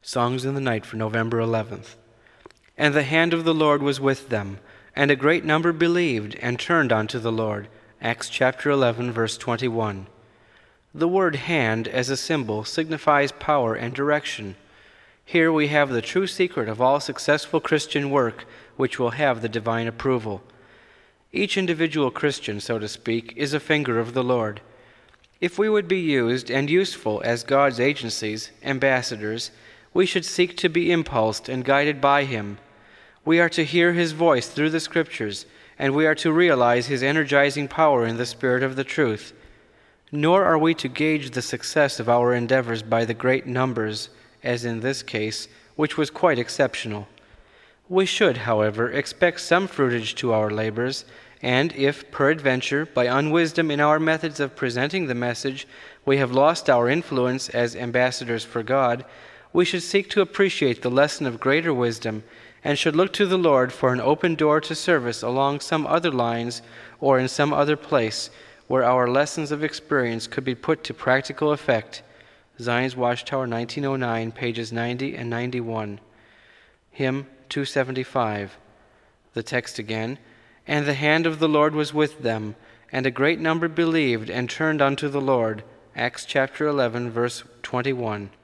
Songs in the Night for November 11th. And the hand of the Lord was with them, and a great number believed and turned unto the Lord. Acts chapter 11, verse 21. The word hand as a symbol signifies power and direction. Here we have the true secret of all successful Christian work, which will have the divine approval. Each individual Christian, so to speak, is a finger of the Lord. If we would be used and useful as God's agencies, ambassadors, we should seek to be impulsed and guided by Him. We are to hear His voice through the Scriptures, and we are to realize His energizing power in the Spirit of the truth. Nor are we to gauge the success of our endeavors by the great numbers, as in this case, which was quite exceptional. We should, however, expect some fruitage to our labors, and if, peradventure, by unwisdom in our methods of presenting the message, we have lost our influence as ambassadors for God, we should seek to appreciate the lesson of greater wisdom, and should look to the Lord for an open door to service along some other lines or in some other place where our lessons of experience could be put to practical effect. Zion's Watchtower, 1909, pages 90 and 91. Hymn 275. The text again. And the hand of the Lord was with them, and a great number believed and turned unto the Lord. Acts chapter 11, verse 21.